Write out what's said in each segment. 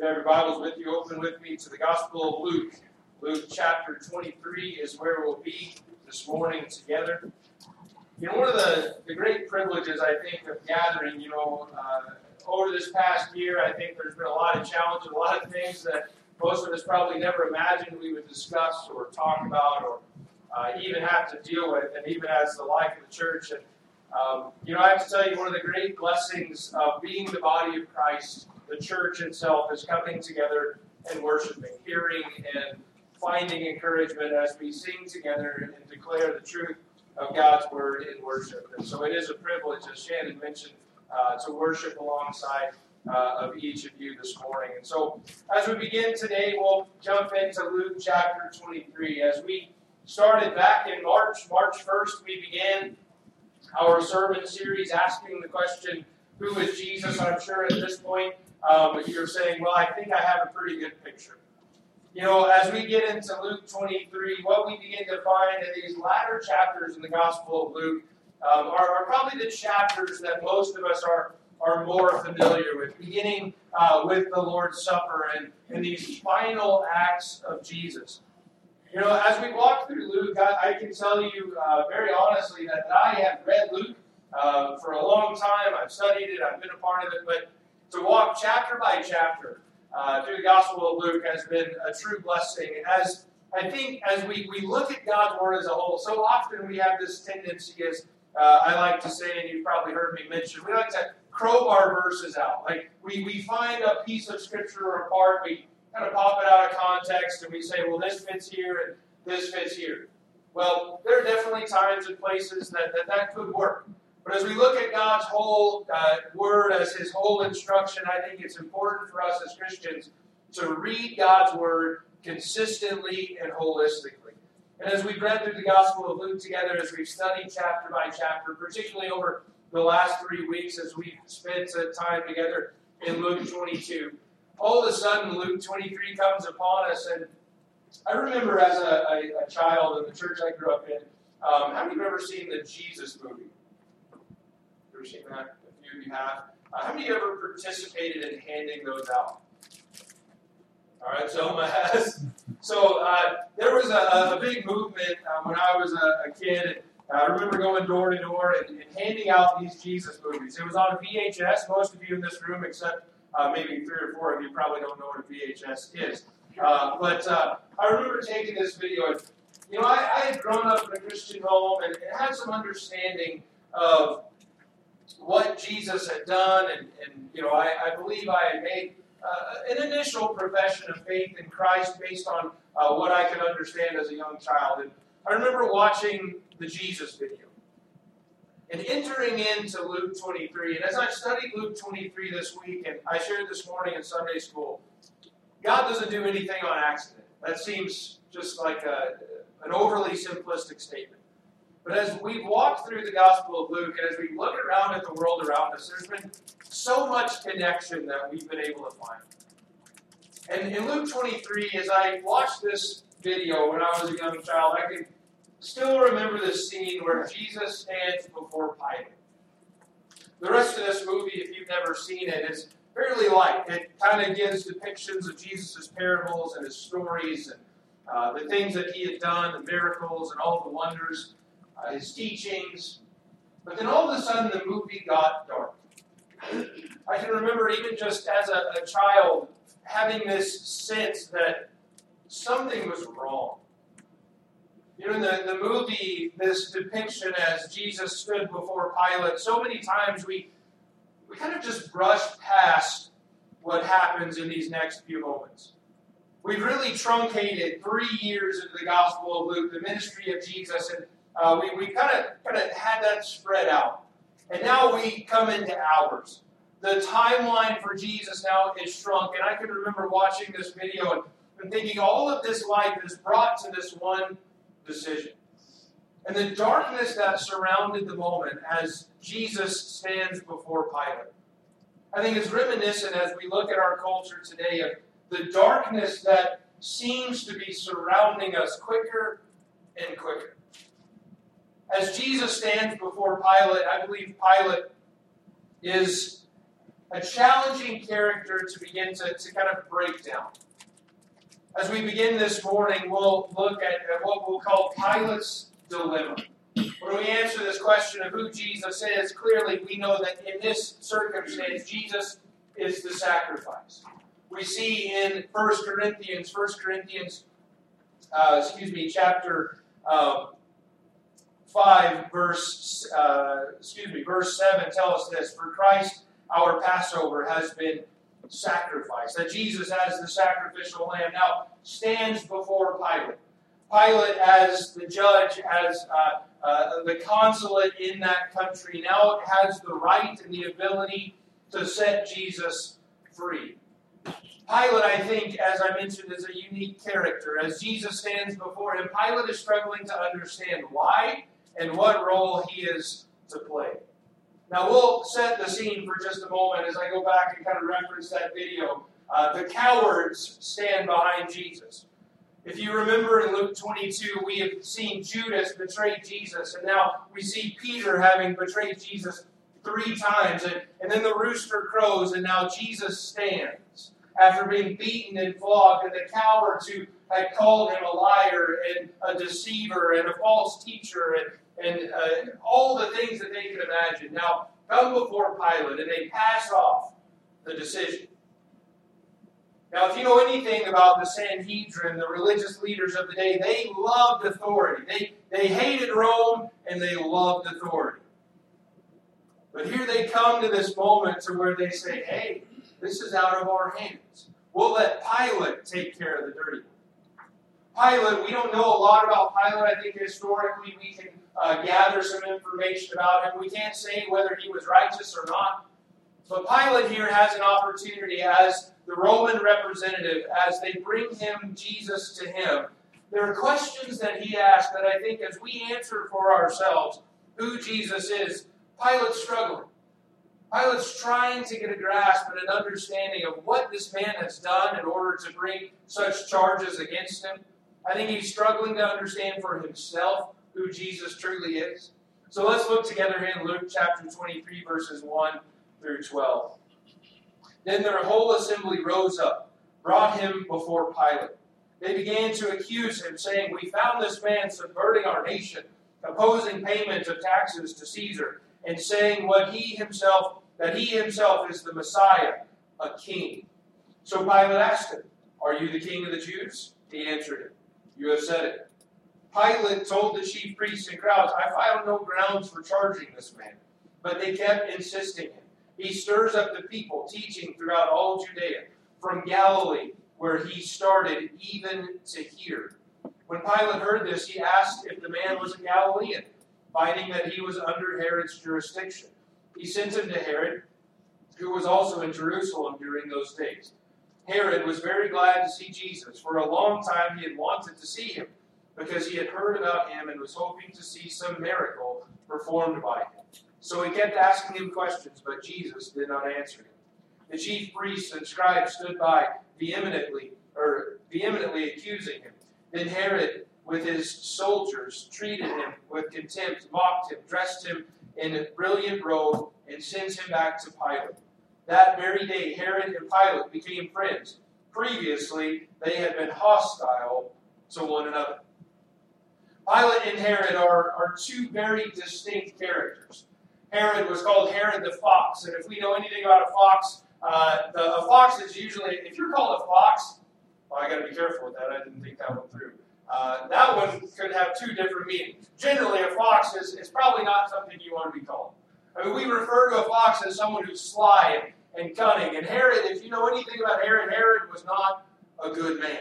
you have your Bibles with you, open with me to the Gospel of Luke. Luke chapter 23 is where we'll be this morning together. You know, one of the great privileges, I think, of gathering, over this past year, I think there's been a lot of challenges, a lot of things that most of us probably never imagined we would discuss or talk about or even have to deal with, and even as the life of the church. And, I have to tell you, one of the great blessings of being the body of Christ, the church itself, is coming together and worshiping, hearing and finding encouragement as we sing together and declare the truth of God's word in worship. And so it is a privilege, as Shannon mentioned, to worship alongside of each of you this morning. And so as we begin today, we'll jump into Luke chapter 23. As we started back in March 1st, we began our sermon series asking the question, who is Jesus? I'm sure at this point you're saying, well, I think I have a pretty good picture. As we get into Luke 23, what we begin to find in these latter chapters in the Gospel of Luke are probably the chapters that most of us are more familiar with, beginning with the Lord's Supper and these final acts of Jesus. As we walk through Luke, I can tell you very honestly that I have read Luke for a long time. I've studied it. I've been a part of it. But to walk chapter by chapter through the Gospel of Luke has been a true blessing. As we look at God's Word as a whole, so often we have this tendency, as I like to say, and you've probably heard me mention, we like to crowbar verses out. Like we find a piece of Scripture or a part, we kind of pop it out of context, and we say, well, this fits here and this fits here. Well, there are definitely times and places that could work. But as we look at God's whole Word as His whole instruction, I think it's important for us as Christians to read God's Word consistently and holistically. And as we've read through the Gospel of Luke together, as we've studied chapter by chapter, particularly over the last 3 weeks as we've spent time together in Luke 22, all of a sudden Luke 23 comes upon us. And I remember as a child in the church I grew up in, how many of you have ever seen the Jesus movie? Ever seen that? A few of you have. How many of you ever participated in handing those out? All right, Selma has. So there was a big movement when I was a kid. I remember going door to door and handing out these Jesus movies. It was on VHS. Most of you in this room, except maybe 3 or 4 of you, probably don't know what a VHS is. But I remember taking this video. And, I had grown up in a Christian home and had some understanding of what Jesus had done. And I believe I had made an initial profession of faith in Christ based on what I could understand as a young child. And I remember watching the Jesus video and entering into Luke 23. And as I studied Luke 23 this week, and I shared this morning in Sunday school, God doesn't do anything on accident. That seems just like an overly simplistic statement. But as we've walked through the Gospel of Luke, and as we look around at the world around us, there's been so much connection that we've been able to find. And in Luke 23, as I watched this video when I was a young child, I can still remember this scene where Jesus stands before Pilate. The rest of this movie, if you've never seen it, is fairly light. It kind of gives depictions of Jesus' parables and his stories and the things that he had done, the miracles and all the wonders, his teachings. But then all of a sudden the movie got dark. I can remember even just as a child having this sense that something was wrong. In the movie, this depiction as Jesus stood before Pilate, so many times we kind of just brush past what happens in these next few moments. We've really truncated 3 years into the Gospel of Luke, the ministry of Jesus, and we kind of had that spread out. And now we come into ours. The timeline for Jesus now is shrunk, and I can remember watching this video and thinking all of this life is brought to this one decision. And the darkness that surrounded the moment as Jesus stands before Pilate, I think is reminiscent as we look at our culture today of the darkness that seems to be surrounding us quicker and quicker. As Jesus stands before Pilate, I believe Pilate is a challenging character to begin to kind of break down. As we begin this morning, we'll look at what we'll call Pilate's dilemma. When we answer this question of who Jesus is, clearly we know that in this circumstance, Jesus is the sacrifice. We see in 1 Corinthians, chapter 5, verse 7 tell us this: for Christ, our Passover, has been sacrificed. That Jesus, as the sacrificial lamb, now stands before Pilate. Pilate, as the judge, as the consulate in that country, now has the right and the ability to set Jesus free. Pilate, I think, as I mentioned, is a unique character. As Jesus stands before him, Pilate is struggling to understand why and what role he is to play. Now, we'll set the scene for just a moment as I go back and kind of reference that video. The cowards stand behind Jesus. If you remember in Luke 22, we have seen Judas betray Jesus, and now we see Peter having betrayed Jesus 3 times, and then the rooster crows, and now Jesus stands after being beaten and flogged, and the cowards who had called him a liar and a deceiver and a false teacher and all the things that they could imagine, now come before Pilate, and they pass off the decision. Now, if you know anything about the Sanhedrin, the religious leaders of the day, they loved authority. They hated Rome, and they loved authority. But here they come to this moment to where they say, hey, this is out of our hands. We'll let Pilate take care of the dirty one. Pilate, we don't know a lot about Pilate. I think historically we can gather some information about him. We can't say whether he was righteous or not. But Pilate here has an opportunity as the Roman representative, as they bring him, Jesus, to him. There are questions that he asks that I think as we answer for ourselves who Jesus is, Pilate's struggling. Pilate's trying to get a grasp and an understanding of what this man has done in order to bring such charges against him. I think he's struggling to understand for himself who Jesus truly is. So let's look together in Luke chapter 23, verses 1 through 12. Then their whole assembly rose up, brought him before Pilate. They began to accuse him, saying, we found this man subverting our nation, opposing payment of taxes to Caesar, and saying that he himself is the Messiah, a king. So Pilate asked him, are you the king of the Jews? He answered him, you have said it. Pilate told the chief priests and crowds, I found no grounds for charging this man. But they kept insisting him. He stirs up the people, teaching throughout all Judea, from Galilee, where he started, even to here. When Pilate heard this, he asked if the man was a Galilean, finding that he was under Herod's jurisdiction. He sent him to Herod, who was also in Jerusalem during those days. Herod was very glad to see Jesus. For a long time he had wanted to see him, because he had heard about him and was hoping to see some miracle performed by him. So he kept asking him questions, but Jesus did not answer him. The chief priests and scribes stood by, vehemently accusing him. Then Herod, with his soldiers, treated him with contempt, mocked him, dressed him in a brilliant robe, and sent him back to Pilate. That very day, Herod and Pilate became friends. Previously, they had been hostile to one another. Pilate and Herod are 2 very distinct characters. Herod was called Herod the Fox, and if we know anything about a fox, a fox is usually, if you're called a fox, well, I got to be careful with that. I didn't think that one through. That one could have 2 different meanings. Generally, a fox is probably not something you want to be called. I mean, we refer to a fox as someone who's sly and cunning. And Herod, if you know anything about Herod, Herod was not a good man.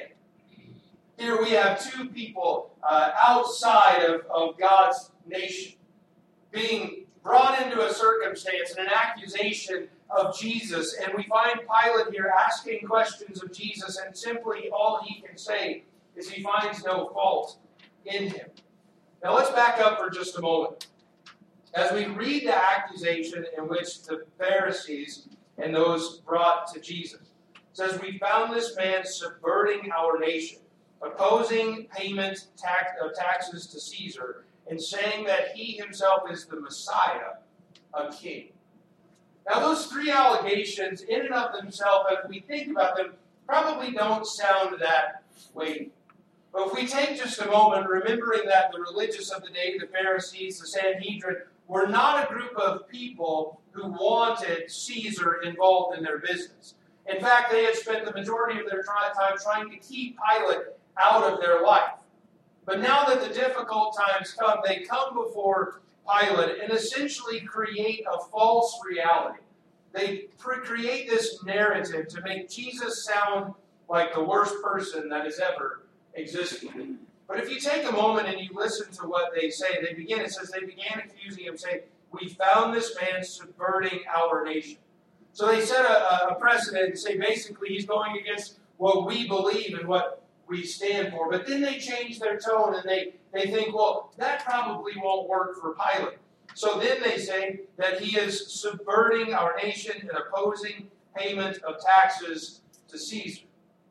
Here we have 2 people outside of God's nation being brought into a circumstance and an accusation of Jesus. And we find Pilate here asking questions of Jesus, and simply all he can say is he finds no fault in him. Now let's back up for just a moment. As we read the accusation in which the Pharisees and those brought to Jesus, it says, we found this man subverting our nation, opposing payment of taxes to Caesar, and saying that he himself is the Messiah, a king. Now, those three allegations, in and of themselves, as we think about them, probably don't sound that weighty. But if we take just a moment, remembering that the religious of the day, the Pharisees, the Sanhedrin, were not a group of people who wanted Caesar involved in their business. In fact, they had spent the majority of their time trying to keep Pilate out of their life. But now that the difficult times come, they come before Pilate and essentially create a false reality. They create this narrative to make Jesus sound like the worst person that has ever existed. But if you take a moment and you listen to what they say, it says they began accusing him, saying, "We found this man subverting our nation." So they set a precedent and say basically he's going against what we believe and what we stand for. But then they change their tone and they think, well, that probably won't work for Pilate. So then they say that he is subverting our nation and opposing payment of taxes to Caesar.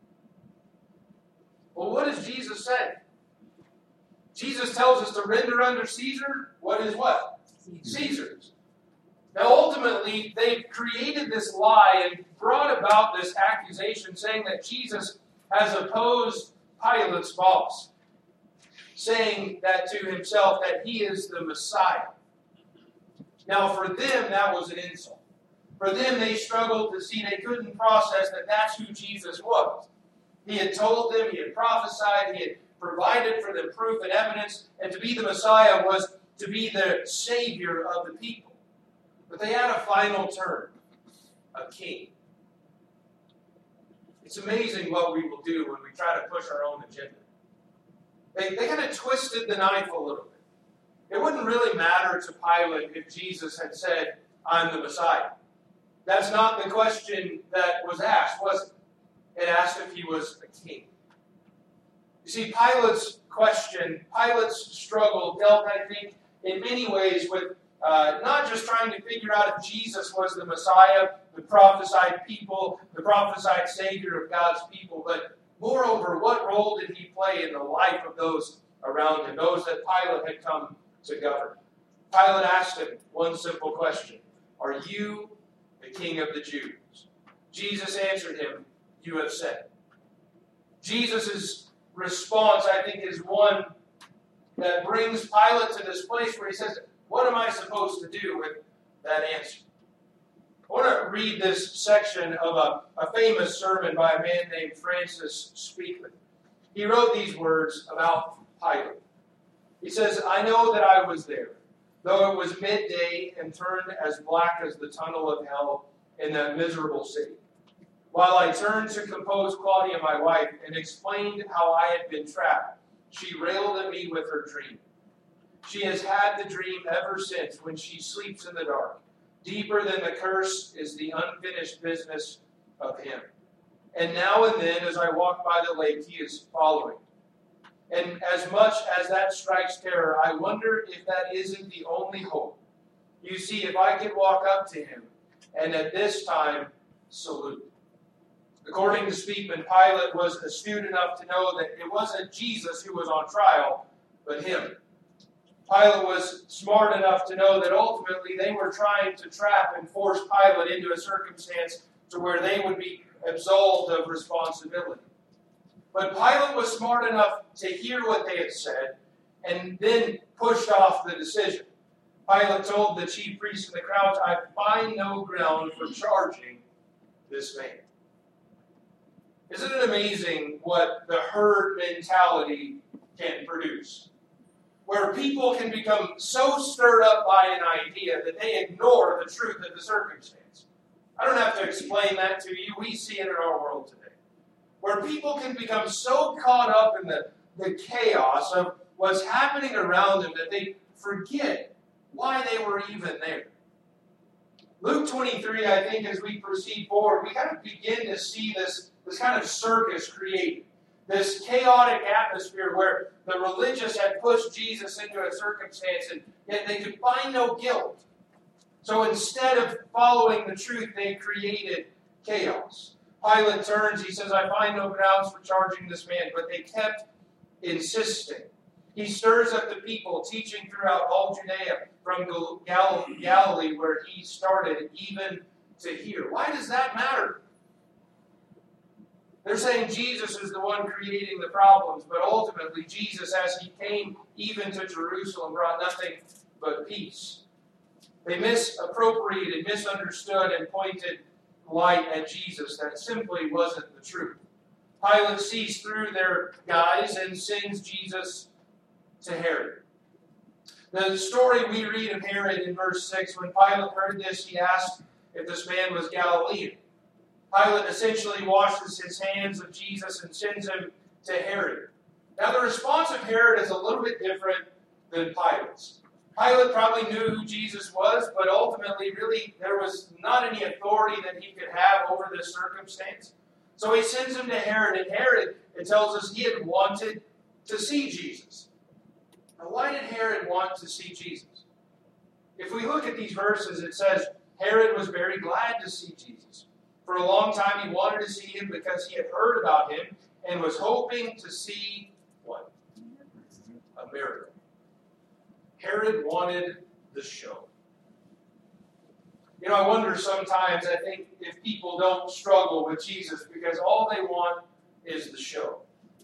Well, what does Jesus say? Jesus tells us to render unto Caesar what is what? Caesar's. Now, ultimately, they've created this lie and brought about this accusation saying that Jesus has opposed Pilate's boss, saying that to himself that he is the Messiah. Now, for them, that was an insult. For them, they struggled to see, they couldn't process that that's who Jesus was. He had told them, he had prophesied, he had provided for them proof and evidence, and to be the Messiah was to be the Savior of the people. But they had a final turn, a king. It's amazing what we will do when we try to push our own agenda. They kind of twisted the knife a little bit. It wouldn't really matter to Pilate if Jesus had said, "I'm the Messiah." That's not the question that was asked, was it? It asked if he was a king. You see, Pilate's question, Pilate's struggle dealt, I think, in many ways with not just trying to figure out if Jesus was the Messiah, the prophesied people, the prophesied Savior of God's people, but moreover, what role did he play in the life of those around him, those that Pilate had come to govern? Pilate asked him one simple question: "Are you the King of the Jews?" Jesus answered him, "You have said." Jesus' response, I think, is one that brings Pilate to this place where he says, what am I supposed to do with that answer? I want to read this section of a famous sermon by a man named Francis Speakman. He wrote these words about Pilate. He says, "I know that I was there, though it was midday and turned as black as the tunnel of hell in that miserable city. While I turned to compose Claudia, my wife, and explained how I had been trapped, she railed at me with her dream. She has had the dream ever since when she sleeps in the dark. Deeper than the curse is the unfinished business of him. And now and then, as I walk by the lake, he is following. And as much as that strikes terror, I wonder if that isn't the only hope. You see, if I could walk up to him, and at this time, salute." According to Speakman, Pilate was astute enough to know that it wasn't Jesus who was on trial, but him. Pilate was smart enough to know that ultimately they were trying to trap and force Pilate into a circumstance to where they would be absolved of responsibility. But Pilate was smart enough to hear what they had said and then pushed off the decision. Pilate told the chief priests and the crowds, "I find no ground for charging this man." Isn't it amazing what the herd mentality can produce? Where people can become so stirred up by an idea that they ignore the truth of the circumstance. I don't have to explain that to you. We see it in our world today. Where people can become so caught up in the chaos of what's happening around them that they forget why they were even there. Luke 23, I think, as we proceed forward, we kind of begin to see this kind of circus created. This chaotic atmosphere where the religious had pushed Jesus into a circumstance and yet they could find no guilt. So instead of following the truth, they created chaos. Pilate turns, he says, "I find no grounds for charging this man," but they kept insisting. He stirs up the people, teaching throughout all Judea, from Galilee, where he started, even to here. Why does that matter? They're saying Jesus is the one creating the problems, but ultimately Jesus, as he came even to Jerusalem, brought nothing but peace. They misappropriated, misunderstood, and pointed light at Jesus that simply wasn't the truth. Pilate sees through their guise and sends Jesus to Herod. The story we read of Herod in verse 6, when Pilate heard this, he asked if this man was Galilean. Pilate essentially washes his hands of Jesus and sends him to Herod. Now the response of Herod is a little bit different than Pilate's. Pilate probably knew who Jesus was, but ultimately, really, there was not any authority that he could have over this circumstance. So he sends him to Herod, and Herod, it tells us, he had wanted to see Jesus. Now, why did Herod want to see Jesus? If we look at these verses, it says Herod was very glad to see Jesus. For a long time, he wanted to see him because he had heard about him and was hoping to see what? A miracle. Herod wanted the show. You know, I wonder sometimes, I think, if people don't struggle with Jesus because all they want is the show.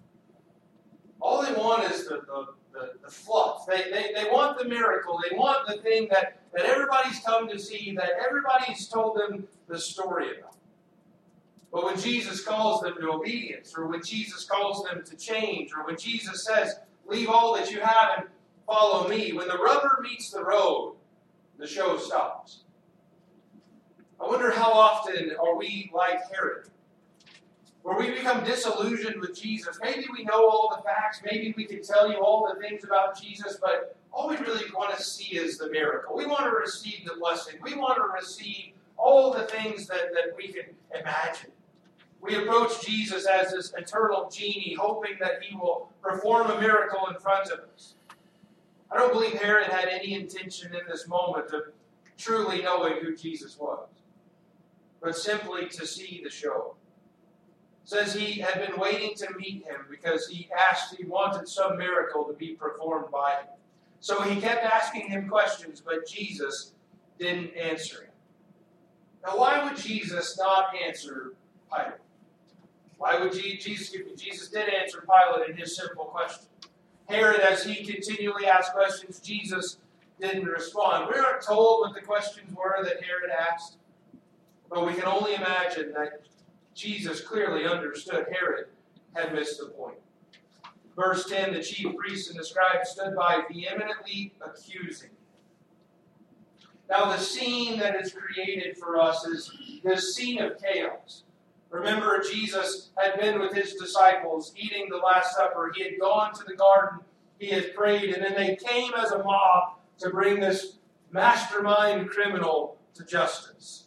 All they want is the fluff. They want the miracle. They want the thing that everybody's come to see, that everybody's told them the story about. But when Jesus calls them to obedience, or when Jesus calls them to change, or when Jesus says, leave all that you have and follow me, when the rubber meets the road, the show stops. I wonder how often are we like Herod, where we become disillusioned with Jesus. Maybe we know all the facts, maybe we can tell you all the things about Jesus, but all we really want to see is the miracle. We want to receive the blessing. We want to receive all the things that we can imagine. We approach Jesus as this eternal genie, hoping that he will perform a miracle in front of us. I don't believe Herod had any intention in this moment of truly knowing who Jesus was, but simply to see the show. It says he had been waiting to meet him because he wanted some miracle to be performed by him. So he kept asking him questions, but Jesus didn't answer him. Now, why would Jesus not answer Pilate? Why would Jesus did answer Pilate in his simple question. Herod, as he continually asked questions, Jesus didn't respond. We aren't told what the questions were that Herod asked, but we can only imagine that Jesus clearly understood Herod had missed the point. Verse 10, the chief priests and the scribes stood by vehemently accusing. Now the scene that is created for us is this scene of chaos. Remember, Jesus had been with his disciples eating the Last Supper. He had gone to the garden. He had prayed. And then they came as a mob to bring this mastermind criminal to justice.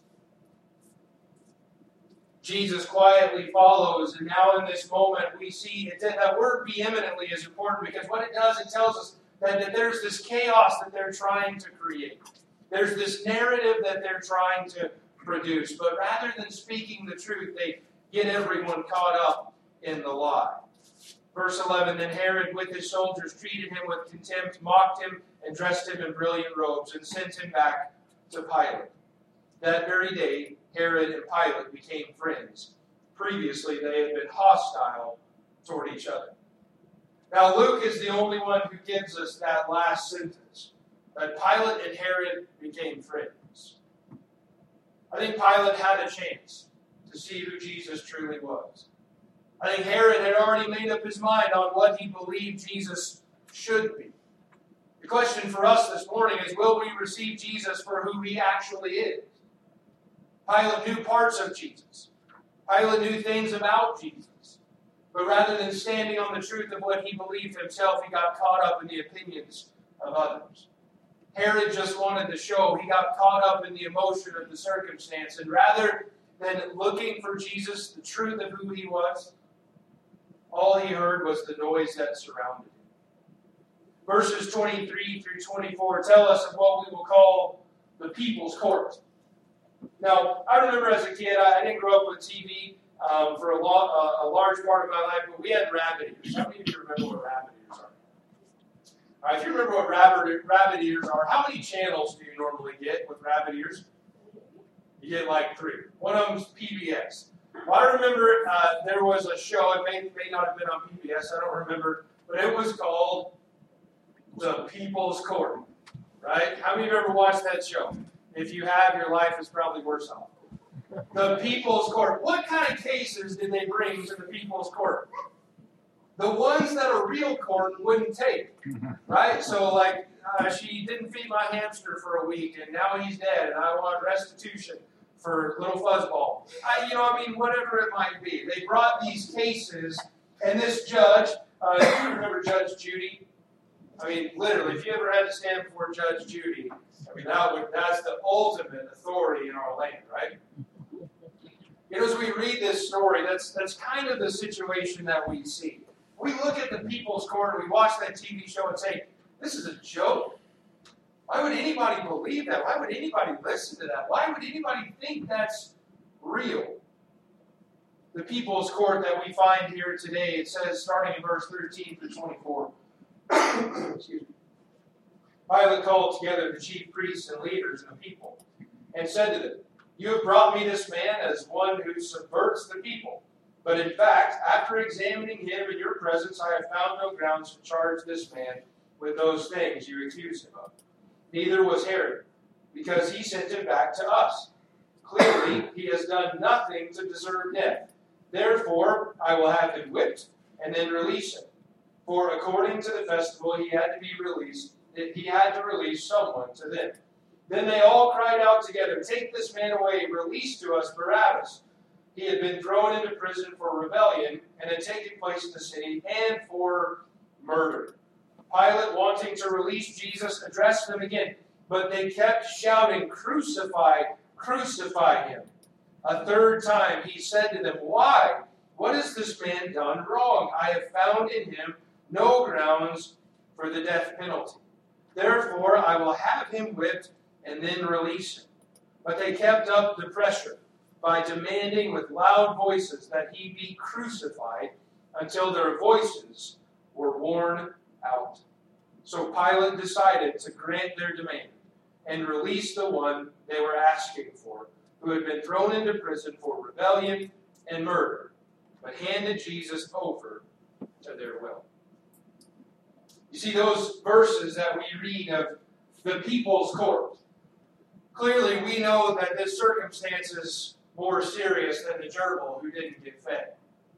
Jesus quietly follows. And now in this moment, we see that word vehemently is important because what it does, it tells us that there's this chaos that they're trying to create. There's this narrative that they're trying to produce. But rather than speaking the truth, they get everyone caught up in the lie. Verse 11, then Herod with his soldiers treated him with contempt, mocked him, and dressed him in brilliant robes, and sent him back to Pilate. That very day, Herod and Pilate became friends. Previously, they had been hostile toward each other. Now, Luke is the only one who gives us that last sentence, that Pilate and Herod became friends. I think Pilate had a chance to see who Jesus truly was. I think Herod had already made up his mind on what he believed Jesus should be. The question for us this morning is, will we receive Jesus for who he actually is? Pilate knew parts of Jesus. Pilate knew things about Jesus. But rather than standing on the truth of what he believed himself, he got caught up in the opinions of others. Herod just wanted to show. He got caught up in the emotion of the circumstance. And rather than looking for Jesus, the truth of who he was, all he heard was the noise that surrounded him. Verses 23 through 24 tell us of what we will call the people's court. Now, I remember as a kid, I didn't grow up with TV for a large part of my life, but we had rabbit ears. How many of you remember what rabbit ears are? If you remember what rabbit ears are, how many channels do you normally get with rabbit ears? You get like 3. One of them's PBS. Well, I remember there was a show, it may not have been on PBS, I don't remember, but it was called The People's Court, right? How many of you ever watched that show? If you have, your life is probably worse off. The People's Court. What kind of cases did they bring to the People's Court? The ones that a real court wouldn't take, right? So, like, she didn't feed my hamster for a week, and now he's dead, and I want restitution for little fuzzball. Whatever it might be. They brought these cases, and this judge, do you remember Judge Judy? Literally, if you ever had to stand before Judge Judy, that's the ultimate authority in our land, right? As we read this story, that's kind of the situation that we see. We look at the People's Court and we watch that TV show and say, this is a joke. Why would anybody believe that? Why would anybody listen to that? Why would anybody think that's real? The People's Court that we find here today, it says, starting in verse 13 through 24, excuse me. Pilate called together the chief priests and leaders and the people and said to them, you have brought me this man as one who subverts the people. But in fact, after examining him in your presence, I have found no grounds to charge this man with those things you accuse him of. Neither was Herod, because he sent him back to us. Clearly, he has done nothing to deserve death. Therefore, I will have him whipped and then release him. For according to the festival, he had to release someone to them. Then they all cried out together, take this man away, release to us Barabbas. He had been thrown into prison for rebellion and had taken place in the city and for murder. Pilate, wanting to release Jesus, addressed them again, but they kept shouting, crucify, crucify him. A third time he said to them, why? What has this man done wrong? I have found in him no grounds for the death penalty. Therefore, I will have him whipped and then release him. But they kept up the pressure by demanding with loud voices that he be crucified until their voices were worn out. So Pilate decided to grant their demand and release the one they were asking for, who had been thrown into prison for rebellion and murder, but handed Jesus over to their will. You see, those verses that we read of the People's Court, clearly we know that this circumstance is more serious than the gerbil who didn't get fed.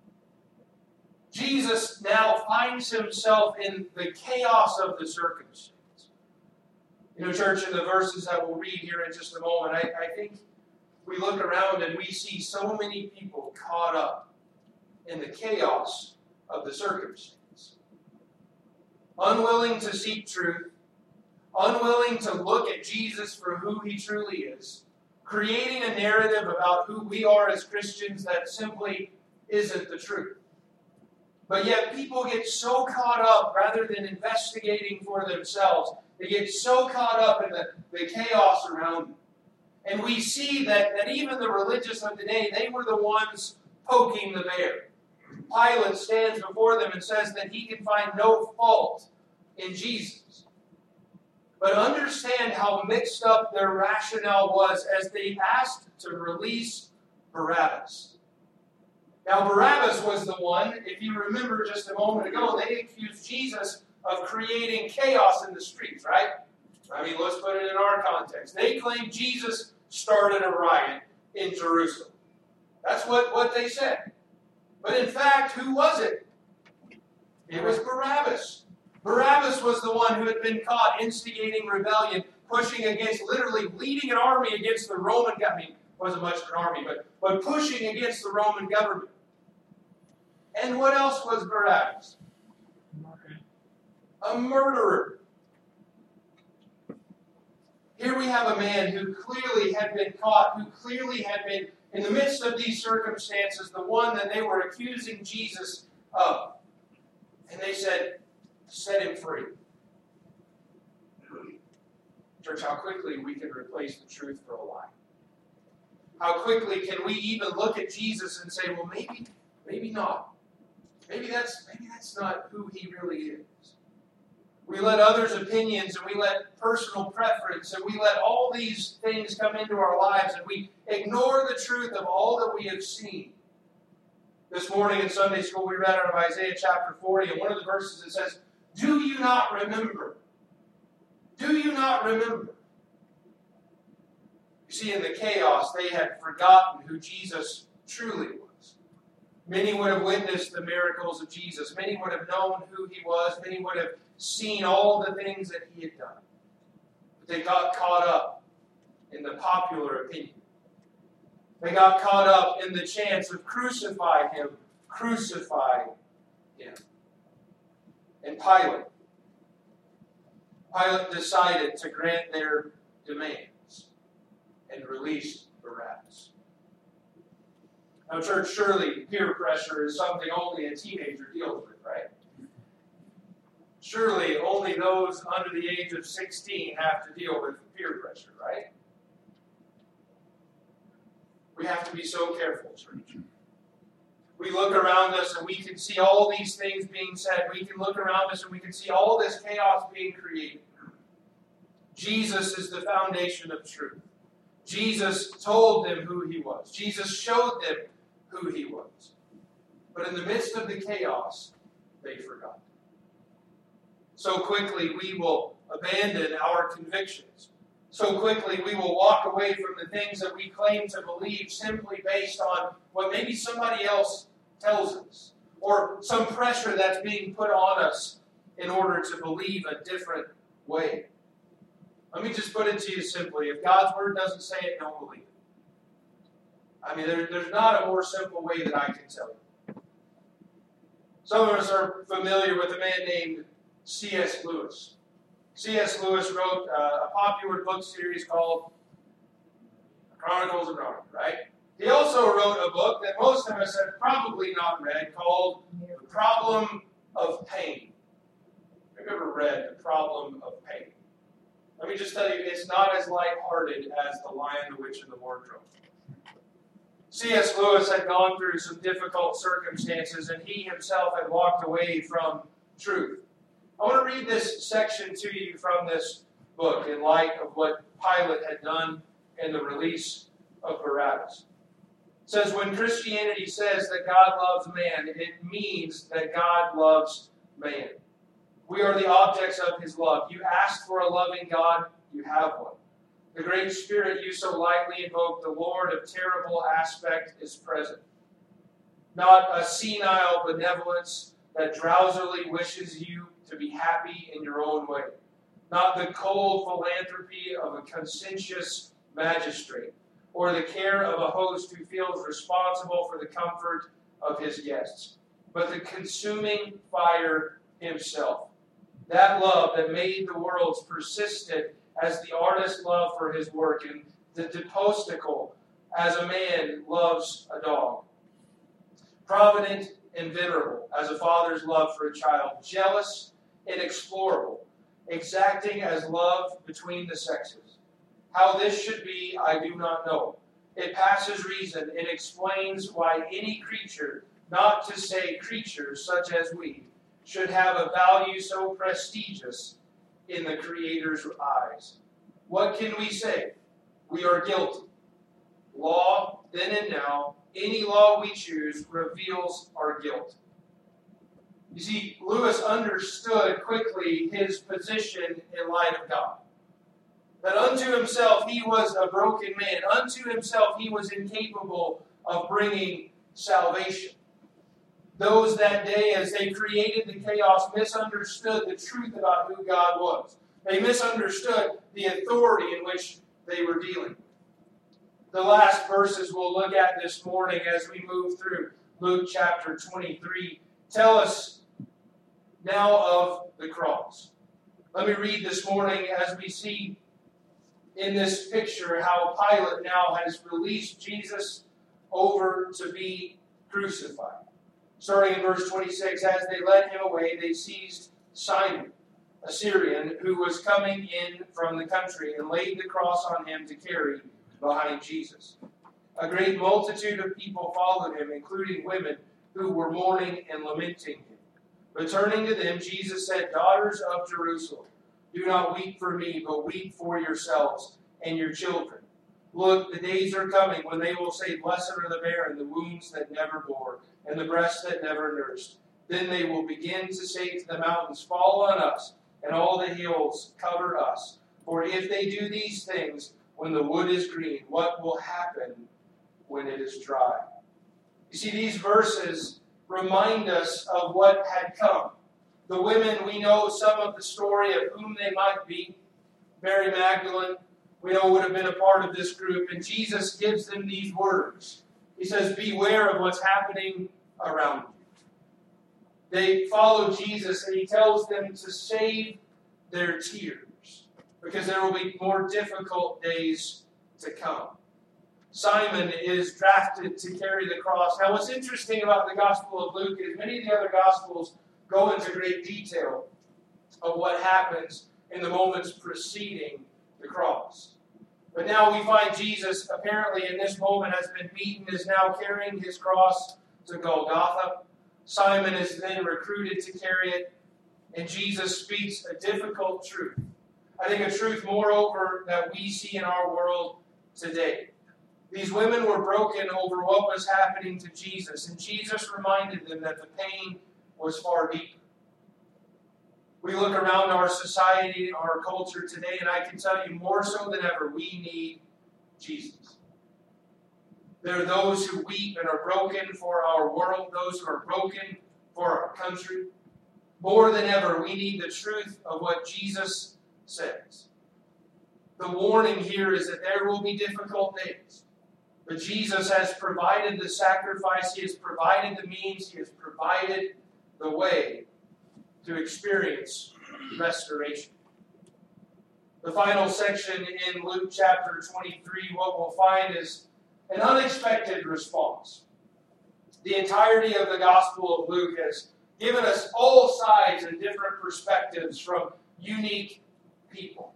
Jesus now finds himself in the chaos of the circumstance. Church, in the verses that we'll read here in just a moment, I think we look around and we see so many people caught up in the chaos of the circumstance. Unwilling to seek truth, unwilling to look at Jesus for who he truly is, creating a narrative about who we are as Christians that simply isn't the truth. But yet people get so caught up, rather than investigating for themselves, they get so caught up in the chaos around them. And we see that even the religious of today, they were the ones poking the bear. Pilate stands before them and says that he can find no fault in Jesus. But understand how mixed up their rationale was as they asked to release Barabbas. Now, Barabbas was the one, if you remember just a moment ago, they accused Jesus of creating chaos in the streets, right? Let's put it in our context. They claimed Jesus started a riot in Jerusalem. That's what they said. But in fact, who was it? It was Barabbas. Barabbas was the one who had been caught instigating rebellion, pushing against, literally leading an army against the Roman government. Wasn't much of an army, but pushing against the Roman government. And what else was Barabbas? A murderer. Here we have a man who clearly had been caught, who clearly had been, in the midst of these circumstances, the one that they were accusing Jesus of. And they said, set him free. Church, how quickly we can replace the truth for a lie. How quickly can we even look at Jesus and say, well, maybe not. Maybe that's not who he really is. We let others' opinions and we let personal preference and we let all these things come into our lives and we ignore the truth of all that we have seen. This morning in Sunday school we read out of Isaiah chapter 40, and one of the verses it says, "Do you not remember? Do you not remember?" You see, in the chaos, they had forgotten who Jesus truly was. Many would have witnessed the miracles of Jesus. Many would have known who he was. Many would have seen all the things that he had done. But they got caught up in the popular opinion. They got caught up in the chance of crucify him, crucify him. And Pilate decided to grant their demands and release Barabbas. Now, church, surely peer pressure is something only a teenager deals with, right? Surely only those under the age of 16 have to deal with peer pressure, right? We have to be so careful, church. We look around us and we can see all these things being said. We can look around us and we can see all this chaos being created. Jesus is the foundation of truth. Jesus told them who he was. Jesus showed them who he was. But in the midst of the chaos, they forgot. So quickly we will abandon our convictions. So quickly we will walk away from the things that we claim to believe simply based on what maybe somebody else tells us, or some pressure that's being put on us in order to believe a different way. Let me just put it to you simply. If God's word doesn't say it, don't believe it. I mean, there's not a more simple way that I can tell you. Some of us are familiar with a man named C.S. Lewis. C.S. Lewis wrote a popular book series called Chronicles of Narnia, right? He also wrote a book that most of us have probably not read called The Problem of Pain. Have you ever read The Problem of Pain? Let me just tell you, it's not as lighthearted as The Lion, the Witch, and the Wardrobe. C.S. Lewis had gone through some difficult circumstances, and he himself had walked away from truth. I want to read this section to you from this book in light of what Pilate had done in the release of Barabbas. It says, when Christianity says that God loves man, it means that God loves man. We are the objects of his love. You ask for a loving God, you have one. The great Spirit you so lightly invoke, the Lord of terrible aspect, is present. Not a senile benevolence that drowsily wishes you to be happy in your own way. Not the cold philanthropy of a conscientious magistrate, or the care of a host who feels responsible for the comfort of his guests, but the consuming fire himself. That love that made the worlds persistent as the artist's love for his work, and the depostical as a man loves a dog. Provident and venerable as a father's love for a child. Jealous, inexplorable, exacting as love between the sexes. How this should be, I do not know. It passes reason. It explains why any creature, not to say creatures such as we, should have a value so prestigious in the Creator's eyes. What can we say? We are guilty. Law, then and now, any law we choose, reveals our guilt. You see, Lewis understood quickly his position in light of God. That unto himself he was a broken man. Unto himself he was incapable of bringing salvation. Those that day, as they created the chaos, misunderstood the truth about who God was. They misunderstood the authority in which they were dealing. The last verses we'll look at this morning as we move through Luke chapter 23 tell us now of the cross. Let me read this morning as we see in this picture how Pilate now has released Jesus over to be crucified. Starting in verse 26, as they led him away, they seized Simon, a Syrian, who was coming in from the country, and laid the cross on him to carry behind Jesus. A great multitude of people followed him, including women who were mourning and lamenting him. But turning to them, Jesus said, Daughters of Jerusalem, do not weep for me, but weep for yourselves and your children. Look, the days are coming when they will say, Blessed are the barren, the wombs that never bore, and the breasts that never nursed. Then they will begin to say to the mountains, Fall on us, and all the hills cover us. For if they do these things when the wood is green, what will happen when it is dry? You see, these verses remind us of what had come. The women, we know some of the story of whom they might be. Mary Magdalene, we know, would have been a part of this group. And Jesus gives them these words. He says, Beware of what's happening around you. They follow Jesus, and he tells them to save their tears, because there will be more difficult days to come. Simon is drafted to carry the cross. Now, what's interesting about the Gospel of Luke is many of the other Gospels go into great detail of what happens in the moments preceding the cross. But now we find Jesus, apparently in this moment, has been beaten, is now carrying his cross to Golgotha. Simon is then recruited to carry it, and Jesus speaks a difficult truth. I think a truth, moreover, that we see in our world today. These women were broken over what was happening to Jesus, and Jesus reminded them that the pain was far deeper. We look around our society, our culture today, and I can tell you more so than ever, we need Jesus. There are those who weep and are broken for our world, those who are broken for our country. More than ever, we need the truth of what Jesus says. The warning here is that there will be difficult days. But Jesus has provided the sacrifice. He has provided the means. He has provided the way to experience restoration. The final section in Luke chapter 23, what we'll find is an unexpected response. The entirety of the Gospel of Luke has given us all sides and different perspectives from unique people.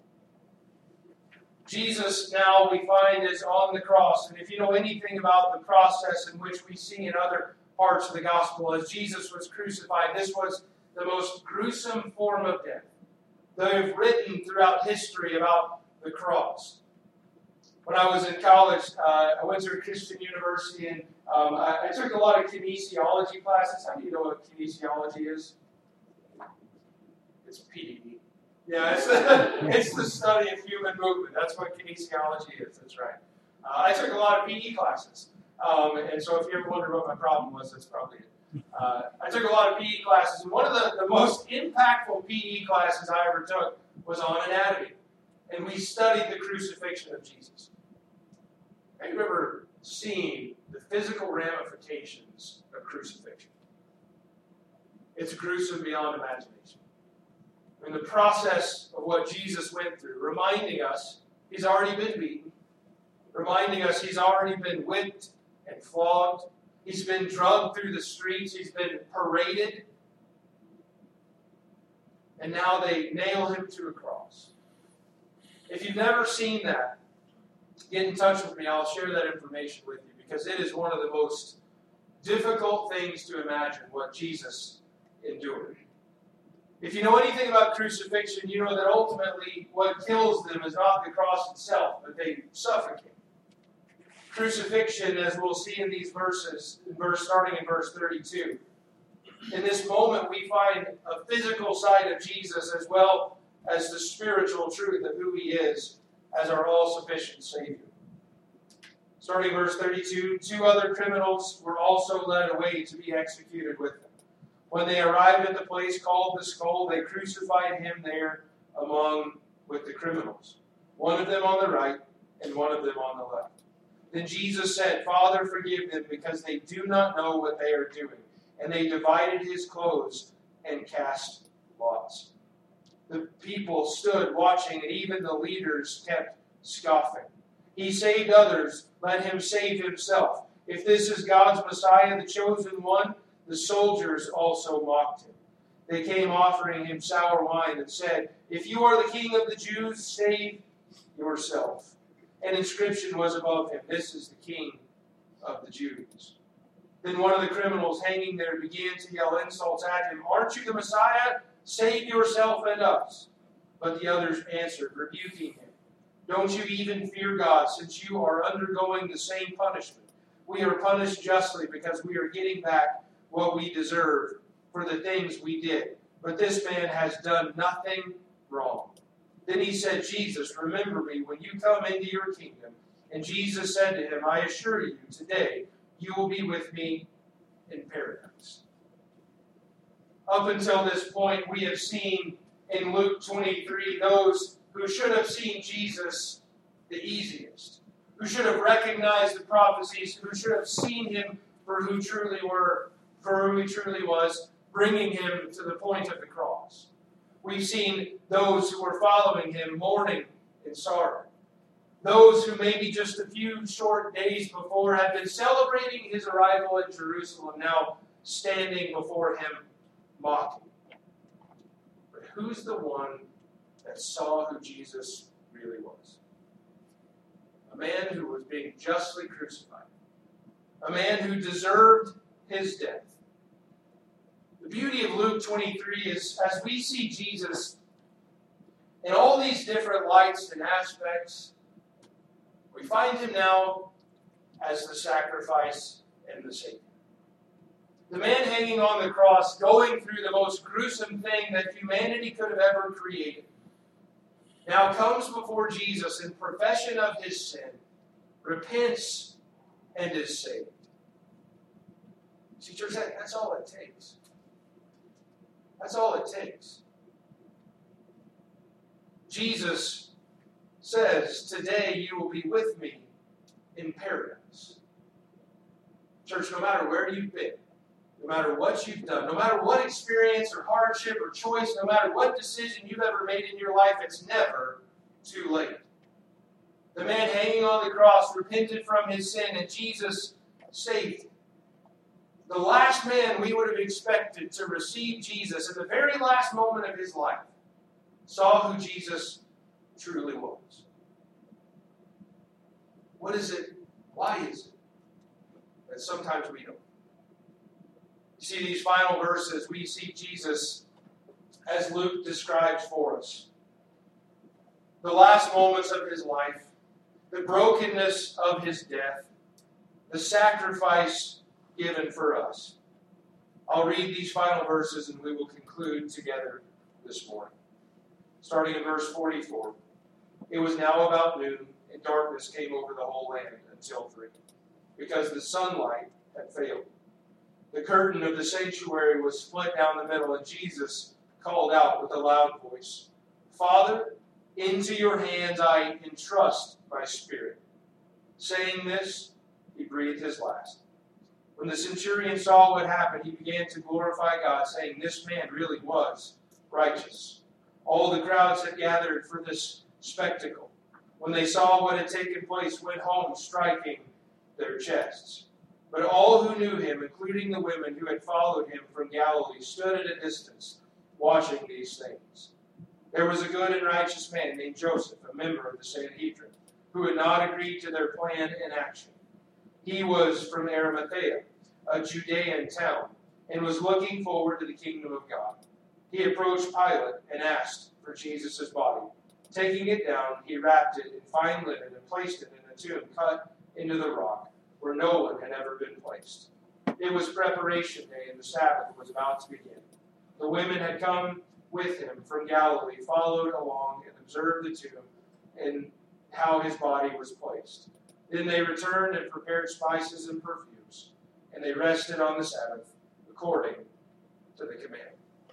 Jesus now, we find, is on the cross. And if you know anything about the process in which we see in other parts of the Gospel, as Jesus was crucified, this was the most gruesome form of death. They've written throughout history about the cross. When I was in college, I went to a Christian university, and I took a lot of kinesiology classes. How do you know what kinesiology is? It's PE. Yeah, it's the study of human movement. That's what kinesiology is. That's right. I took a lot of PE classes. And so if you ever wonder what my problem was, that's probably it. I took a lot of PE classes, and one of the most impactful PE classes I ever took was on anatomy. And we studied the crucifixion of Jesus. I remember seeing the physical ramifications of crucifixion. It's gruesome beyond imagination. In the process of what Jesus went through, reminding us he's already been beaten, reminding us he's already been whipped and flogged, he's been drugged through the streets, he's been paraded, and now they nail him to a cross. If you've never seen that, get in touch with me. I'll share that information with you, because it is one of the most difficult things to imagine what Jesus endured. If you know anything about crucifixion, you know that ultimately what kills them is not the cross itself, but they suffocate. Crucifixion, as we'll see in these verses, starting in verse 32. In this moment, we find a physical side of Jesus as well as the spiritual truth of who he is as our all-sufficient Savior. Starting verse 32, 2 other criminals were also led away to be executed with them. When they arrived at the place called the Skull, they crucified him there with the criminals, one of them on the right and one of them on the left. Then Jesus said, Father, forgive them, because they do not know what they are doing. And they divided his clothes and cast lots. The people stood watching, and even the leaders kept scoffing. He saved others, let him save himself. If this is God's Messiah, the chosen one, the soldiers also mocked him. They came offering him sour wine and said, If you are the king of the Jews, save yourself. An inscription was above him, This is the King of the Jews. Then one of the criminals hanging there began to yell insults at him. "Aren't you the Messiah? Save yourself and us." But the others answered, rebuking him, "Don't you even fear God, since you are undergoing the same punishment? We are punished justly because we are getting back what we deserve for the things we did. But this man has done nothing wrong." Then he said, "Jesus, remember me when you come into your kingdom." And Jesus said to him, "I assure you, today you will be with me in paradise." Up until this point, we have seen in Luke 23 those who should have seen Jesus the easiest, who should have recognized the prophecies, who should have seen him for who he truly was, bringing him to the point of the cross. We've seen those who were following him mourning in sorrow. Those who maybe just a few short days before had been celebrating his arrival in Jerusalem, now standing before him mocking. But who's the one that saw who Jesus really was? A man who was being justly crucified. A man who deserved his death. The beauty of Luke 23 is as we see Jesus in all these different lights and aspects, we find him now as the sacrifice and the Savior. The man hanging on the cross, going through the most gruesome thing that humanity could have ever created, now comes before Jesus in profession of his sin, repents, and is saved. See, church, that's all it takes. That's all it takes. Jesus says, "Today you will be with me in paradise." Church, no matter where you've been, no matter what you've done, no matter what experience or hardship or choice, no matter what decision you've ever made in your life, it's never too late. The man hanging on the cross repented from his sin, and Jesus saved him. The last man we would have expected to receive Jesus in the very last moment of his life saw who Jesus truly was. What is it? Why is it that sometimes we don't? You see, these final verses, we see Jesus, as Luke describes for us, the last moments of his life, the brokenness of his death, the sacrifice given for us. I'll read these final verses and we will conclude together this morning. Starting in verse 44. It was now about noon, and darkness came over the whole land until 3, because the sunlight had failed. The curtain of the sanctuary was split down the middle, and Jesus called out with a loud voice, "Father, into your hands I entrust my spirit." Saying this, he breathed his last. When the centurion saw what happened, he began to glorify God, saying, "This man really was righteous." All the crowds had gathered for this spectacle. When they saw what had taken place, went home striking their chests. But all who knew him, including the women who had followed him from Galilee, stood at a distance, watching these things. There was a good and righteous man named Joseph, a member of the Sanhedrin, who had not agreed to their plan and action. He was from Arimathea, a Judean town, and was looking forward to the kingdom of God. He approached Pilate and asked for Jesus' body. Taking it down, he wrapped it in fine linen and placed it in a tomb cut into the rock, where no one had ever been placed. It was preparation day, and the Sabbath was about to begin. The women had come with him from Galilee, followed along, and observed the tomb and how his body was placed. Then they returned and prepared spices and perfumes, and they rested on the Sabbath, according to the command.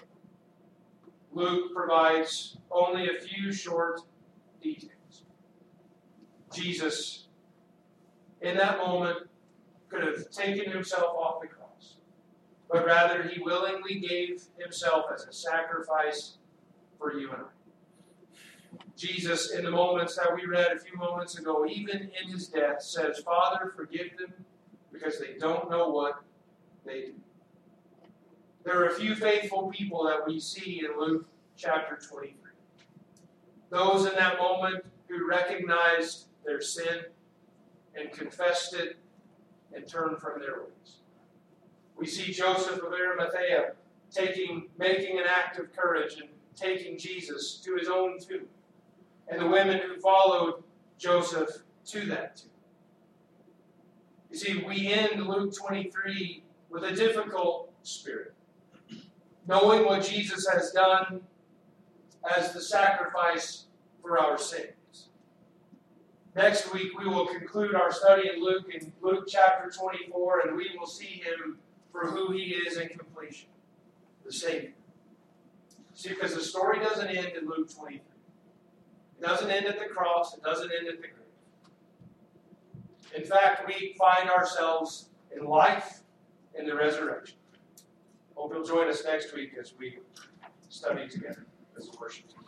Luke provides only a few short details. Jesus, in that moment, could have taken himself off the cross, but rather he willingly gave himself as a sacrifice for you and I. Jesus, in the moments that we read a few moments ago, even in his death, says, "Father, forgive them because they don't know what they do." There are a few faithful people that we see in Luke chapter 23. Those in that moment who recognized their sin and confessed it and turned from their ways. We see Joseph of Arimathea making an act of courage and taking Jesus to his own tomb, and the women who followed Joseph to that tomb. You see, we end Luke 23 with a difficult spirit, knowing what Jesus has done as the sacrifice for our sins. Next week, we will conclude our study in Luke chapter 24, and we will see him for who he is in completion, the Savior. See, because the story doesn't end in Luke 23. It doesn't end at the cross. It doesn't end at the grave. In fact, we find ourselves in life in the resurrection. Hope you'll join us next week as we study together as a worship team.